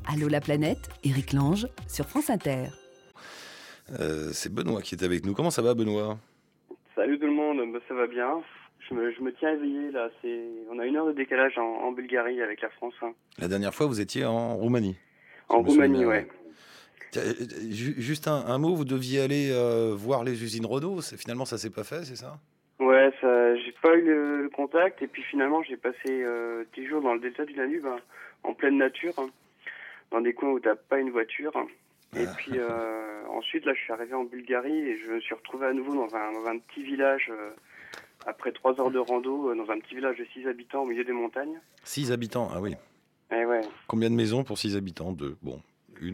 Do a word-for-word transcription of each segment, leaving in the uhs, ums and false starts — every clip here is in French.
Allô la planète, Éric Lange, sur France Inter. Euh, c'est Benoît qui est avec nous. Comment ça va, Benoît ? Salut tout le monde, bah, ça va bien. Je me, je me tiens éveillé là. C'est... On a une heure de décalage en, en Bulgarie avec la France. Hein. La dernière fois, vous étiez en Roumanie. En Roumanie, ouais. Tiens, juste un, un mot, vous deviez aller euh, voir les usines Renault. C'est, finalement, ça s'est pas fait, c'est ça ? Ouais, ça, j'ai pas eu le, le contact et puis finalement j'ai passé euh, dix jours dans le delta du Danube, hein, en pleine nature, hein, dans des coins où t'as pas une voiture. Et ah. puis euh, ensuite là, je suis arrivé en Bulgarie et je me suis retrouvé à nouveau dans un, dans un petit village. Euh, Après trois heures de rando, dans un petit village de six habitants au milieu des montagnes. six habitants, ah oui. Eh ouais. Combien de maisons pour six habitants ? Deux. Bon, une.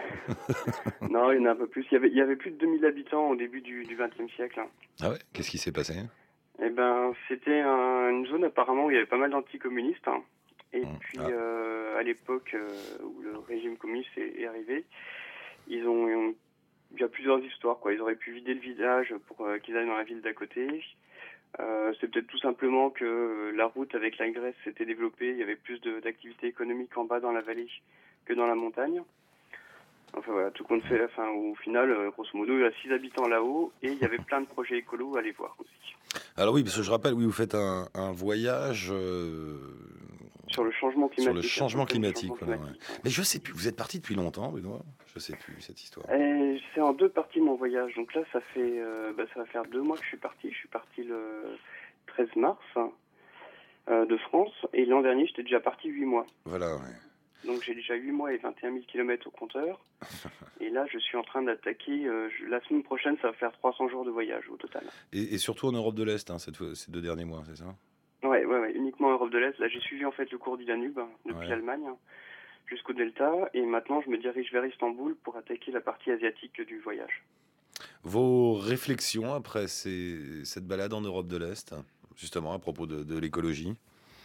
Non, il y en a un peu plus. Il y avait, il y avait plus de deux mille habitants au début du vingtième siècle. Ah ouais ? Qu'est-ce qui s'est passé ? Eh ben, c'était un, une zone apparemment où il y avait pas mal d'anticommunistes. Hein. Et mmh. puis, ah. euh, à l'époque euh, où le régime communiste est, est arrivé, ils ont, ils ont, il y a plusieurs histoires, quoi. Ils auraient pu vider le village pour euh, qu'ils aillent dans la ville d'à côté. Euh, c'est peut-être tout simplement que la route avec la Grèce s'était développée, il y avait plus de, d'activité économique en bas dans la vallée que dans la montagne. Enfin voilà, tout compte fait, enfin, au final, grosso modo, il y a six habitants là-haut et il y avait plein de projets écolos à aller voir aussi. Alors oui, parce que je rappelle, oui, vous faites un, un voyage... Euh... Sur le changement climatique. Sur le changement climatique, changement voilà, climatique ouais. Ouais. Mais je sais plus, vous êtes parti depuis longtemps, Benoît ? Je sais plus cette histoire. Et c'est en deux parties mon voyage. Donc là, ça fait, euh, bah, ça va faire deux mois que je suis parti. Je suis parti le treize mars euh, de France. Et l'an dernier, j'étais déjà parti huit mois. Voilà, ouais. Donc j'ai déjà huit mois et vingt et un mille kilomètres au compteur. Et là, je suis en train d'attaquer. Euh, je, la semaine prochaine, ça va faire trois cents jours de voyage au total. Et, et surtout en Europe de l'Est, hein, cette, ces deux derniers mois, c'est ça ? Ouais, ouais, ouais, uniquement Europe de l'Est. Là, j'ai suivi en fait le cours du Danube hein, depuis ouais. l'Allemagne hein, jusqu'au Delta. Et maintenant, je me dirige vers Istanbul pour attaquer la partie asiatique du voyage. Vos réflexions après ces, cette balade en Europe de l'Est, justement à propos de, de l'écologie ?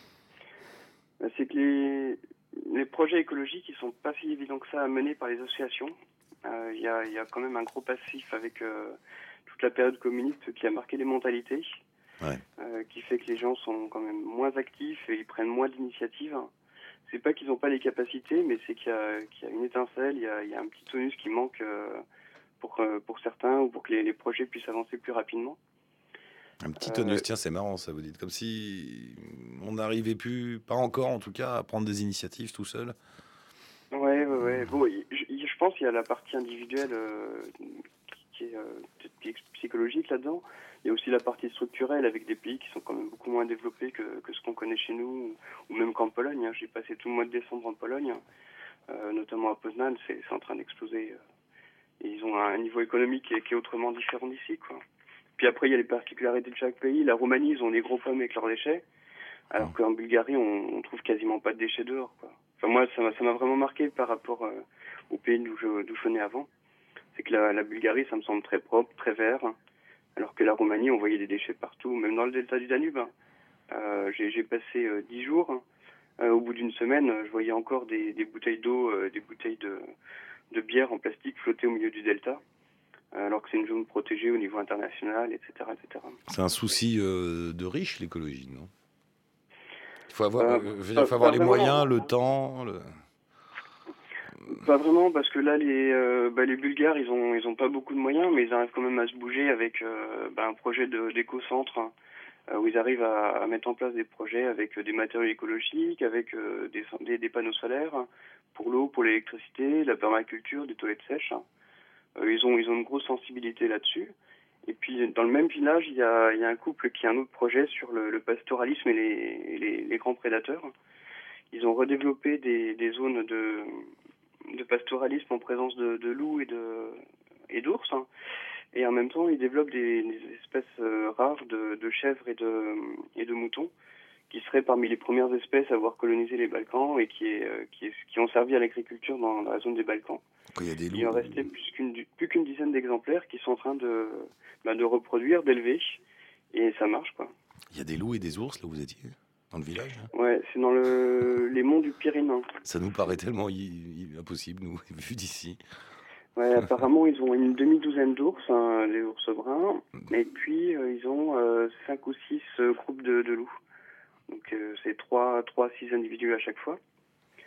C'est que les, les projets écologiques, ils sont pas si évidents que ça à mener par les associations. Il euh, y, a, y a quand même un gros passif avec euh, toute la période communiste qui a marqué les mentalités, ouais. euh, qui fait que les gens sont quand même moins actifs et ils prennent moins d'initiatives. C'est pas qu'ils n'ont pas les capacités, mais c'est qu'il y a, qu'il y a une étincelle, il y a, il y a un petit tonus qui manque euh, pour, euh, pour certains ou pour que les, les projets puissent avancer plus rapidement. Un petit tonus, euh, tiens, c'est marrant ça, vous dites, comme si on n'arrivait plus, pas encore en tout cas, à prendre des initiatives tout seul. Ouais, ouais, ouais. Bon, je, je pense qu'il y a la partie individuelle euh, qui, est, euh, qui est psychologique là-dedans. Il y a aussi la partie structurelle avec des pays qui sont quand même beaucoup moins développés que, que ce qu'on connaît chez nous, ou même qu'en Pologne. Hein. J'ai passé tout le mois de décembre en Pologne, euh, notamment à Poznań, c'est, c'est en train d'exploser. Euh, et ils ont un niveau économique qui est, qui est autrement différent d'ici, quoi. Puis après, il y a les particularités de chaque pays. La Roumanie, ils ont des gros problèmes avec leurs déchets, alors qu'en Bulgarie, on, on trouve quasiment pas de déchets dehors, quoi. Enfin, moi, ça m'a, ça m'a vraiment marqué par rapport euh, au pays d'où je, d'où je venais avant. C'est que la, la Bulgarie, ça me semble très propre, très vert, alors que la Roumanie, on voyait des déchets partout, même dans le delta du Danube. Euh, j'ai, j'ai passé euh, dix jours. Euh, au bout d'une semaine, je voyais encore des, des bouteilles d'eau, euh, des bouteilles de, de bière en plastique flotter au milieu du delta. Alors que c'est une zone protégée au niveau international, et cetera, et cetera. C'est un souci euh, de riche, l'écologie, non ? Il faut avoir, euh, euh, je veux dire, il faut avoir les moyens, le temps. Le... Pas vraiment, parce que là, les, euh, bah, les Bulgares, ils ont, ils ont pas beaucoup de moyens, mais ils arrivent quand même à se bouger avec euh, bah, un projet de, d'éco-centre hein, euh, où ils arrivent à, à mettre en place des projets avec euh, des matériaux écologiques, avec euh, des, des, des panneaux solaires hein, pour l'eau, pour l'électricité, la permaculture, des toilettes sèches. Hein. Euh, ils ont, ils ont une grosse sensibilité là-dessus. Et puis, dans le même village, il y a, il y a un couple qui a un autre projet sur le, le pastoralisme et les, les, les grands prédateurs. Ils ont redéveloppé des, des zones de, de pastoralisme en présence de, de loups et, de, et d'ours. Hein. Et en même temps, ils développent des, des espèces euh, rares de, de chèvres et de, et de moutons qui seraient parmi les premières espèces à avoir colonisé les Balkans et qui, est, euh, qui, est, qui ont servi à l'agriculture dans la zone des Balkans. Il y a des loups. Il en restait plus qu'une, plus qu'une dizaine d'exemplaires qui sont en train de, bah, de reproduire, d'élever, et ça marche, quoi. Il y a des loups et des ours, là où vous étiez, dans le village hein. Ouais, c'est dans le, les monts du Pyrénées. Ça nous paraît tellement i- i- impossible, nous, vu d'ici. Ouais, apparemment, ils ont une demi-douzaine d'ours, hein, les ours bruns, et puis euh, ils ont euh, cinq ou six euh, groupes de, de loups. Donc euh, c'est trois, trois à six individus à chaque fois.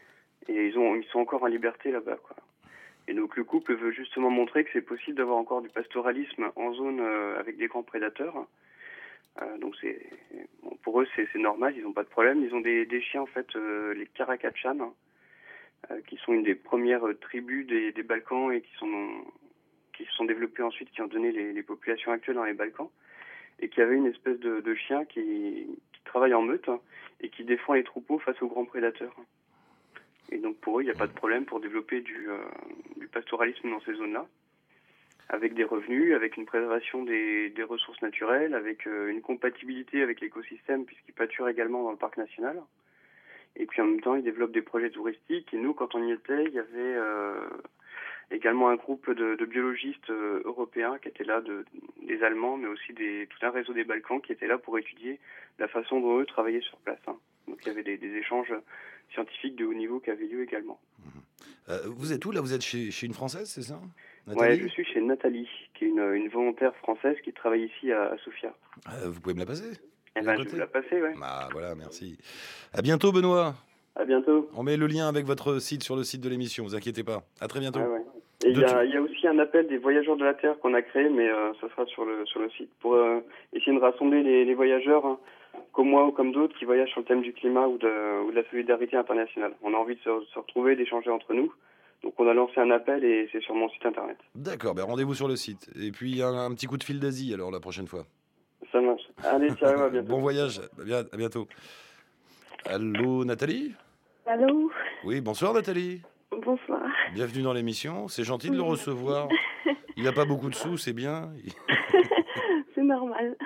Et ils, ont, ils sont encore en liberté là-bas, quoi. Et donc le couple veut justement montrer que c'est possible d'avoir encore du pastoralisme en zone euh, avec des grands prédateurs. Euh, donc c'est bon, pour eux c'est, c'est normal, ils n'ont pas de problème. Ils ont des, des chiens en fait, euh, les Karakachan, euh, qui sont une des premières euh, tribus des, des Balkans et qui sont qui se sont développées ensuite, qui ont donné les, les populations actuelles dans les Balkans, et qui avaient une espèce de, de chien qui, qui travaille en meute hein, et qui défend les troupeaux face aux grands prédateurs. Et donc pour eux, il n'y a pas de problème pour développer du, euh, du pastoralisme dans ces zones-là, avec des revenus, avec une préservation des, des ressources naturelles, avec euh, une compatibilité avec l'écosystème, puisqu'ils pâturent également dans le parc national. Et puis en même temps, ils développent des projets touristiques. Et nous, quand on y était, il y avait euh, également un groupe de, de biologistes euh, européens qui étaient là, de, des Allemands, mais aussi des, tout un réseau des Balkans qui étaient là pour étudier la façon dont eux travaillaient sur place. Hein. Donc il y avait des, des échanges scientifiques de haut niveau qui avaient lieu également. Euh, vous êtes où là? Vous êtes chez, chez une Française, c'est ça? Ouais, je suis chez Nathalie, qui est une, une volontaire française qui travaille ici à, à Sofia. Euh, vous pouvez me la passer? Eh ben, je vais vous la passer, ouais. Ah voilà, merci. À bientôt, Benoît. À bientôt. On met le lien avec votre site sur le site de l'émission, vous inquiétez pas. À très bientôt. Ah ouais. Et il y, y a aussi un appel des voyageurs de la Terre qu'on a créé, mais euh, ça sera sur le sur le site, pour euh, essayer de rassembler les, les voyageurs, hein, comme moi ou comme d'autres, qui voyagent sur le thème du climat ou de, ou de la solidarité internationale. On a envie de se, se retrouver, d'échanger entre nous. Donc on a lancé un appel et c'est sur mon site internet. D'accord, ben rendez-vous sur le site. Et puis un, un petit coup de fil d'Asie alors la prochaine fois. Ça marche. Allez, ciao, à bientôt. Bon voyage, à bientôt. Allô Nathalie? Allô? Oui, bonsoir Nathalie. Bonsoir. Bienvenue dans l'émission, c'est gentil de le recevoir. Il n'a pas beaucoup de sous, c'est bien. C'est normal.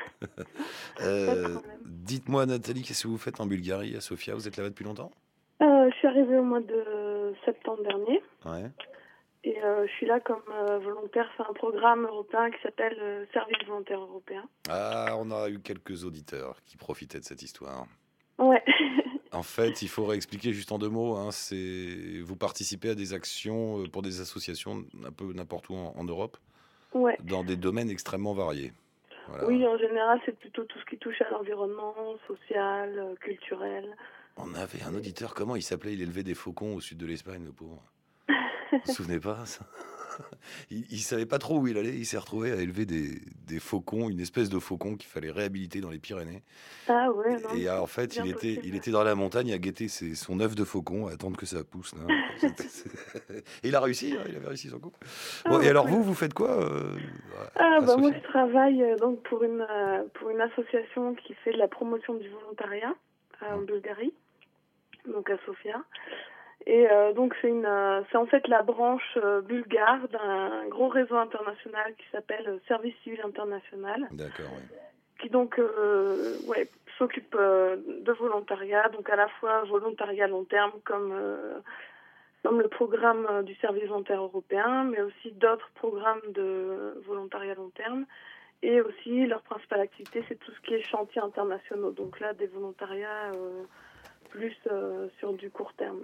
euh, dites-moi Nathalie, qu'est-ce que vous faites en Bulgarie, à Sofia? Vous êtes là-bas depuis longtemps? euh, Je suis arrivée au mois de septembre dernier. Ouais. Et euh, je suis là comme euh, volontaire. C'est un programme européen qui s'appelle euh, Service volontaire européen. Ah, on a eu quelques auditeurs qui profitaient de cette histoire. Ouais. En fait, il faudrait expliquer juste en deux mots. Hein, c'est vous participez à des actions pour des associations un peu n'importe où en, en Europe, ouais. Dans des domaines extrêmement variés. Voilà. Oui, en général, c'est plutôt tout ce qui touche à l'environnement, social, euh, culturel. On avait un auditeur, comment il s'appelait? Il élevait des faucons au sud de l'Espagne, le pauvre. Vous vous souvenez pas ça? il, il savait pas trop où il allait. Il s'est retrouvé à élever des, des faucons, une espèce de faucon qu'il fallait réhabiliter dans les Pyrénées. Ah ouais, non. Et en fait, il était, possible. il était dans la montagne à guetter ses, son œuf de faucon, à attendre que ça pousse. Là. Et il a réussi, hein, il avait réussi son coup. Bon, ah, et alors, vous, vous faites quoi euh, ah, bah, moi, je travaille euh, donc pour une, euh, pour une association qui fait de la promotion du volontariat euh, en Bulgarie, donc à Sofia. Et euh, donc c'est une, euh, c'est en fait la branche euh, bulgare d'un gros réseau international qui s'appelle Service civil international. D'accord, oui. Qui donc euh, ouais, s'occupe euh, de volontariat, donc à la fois volontariat long terme comme, euh, comme le programme euh, du service volontaire européen, mais aussi d'autres programmes de volontariat long terme. Et aussi leur principale activité, c'est tout ce qui est chantiers internationaux. Donc là, des volontariats euh, plus euh, sur du court terme.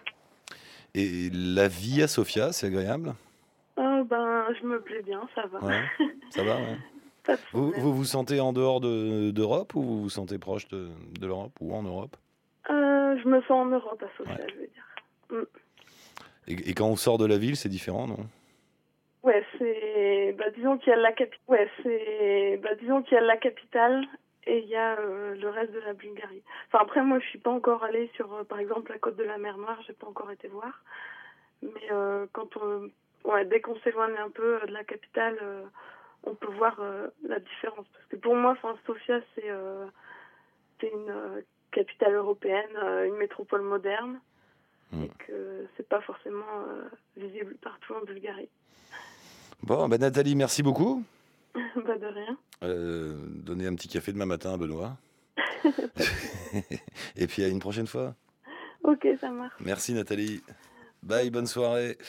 Et la vie à Sofia, c'est agréable? euh, Ben, je me plais bien, ça va. Ouais, ça va, ouais. Vous, vous vous sentez en dehors de, d'Europe ou vous vous sentez proche de, de l'Europe ou en Europe? euh, Je me sens en Europe à Sofia, ouais. Je veux dire. Mm. Et, et quand on sort de la ville, c'est différent, non? Ouais, c'est... Bah, disons qu'il y a la capitale. Ouais, c'est... Bah, disons qu'il y a la capitale et il y a euh, le reste de la Bulgarie. Enfin, après, moi, je suis pas encore allée sur, euh, par exemple, la côte de la mer Noire, j'ai pas encore été voir. Mais euh, quand on... Ouais, dès qu'on s'éloigne un peu de la capitale... Euh, on peut voir euh, la différence. Parce que pour moi, enfin, Sofia, c'est, euh, c'est une euh, capitale européenne, euh, une métropole moderne, mmh. et que c'est pas forcément euh, visible partout en Bulgarie. Bon, ben Nathalie, merci beaucoup. Bah de rien. Euh, donnez un petit café demain matin à Benoît. Et puis à une prochaine fois. Ok, ça marche. Merci Nathalie. Bye, bonne soirée.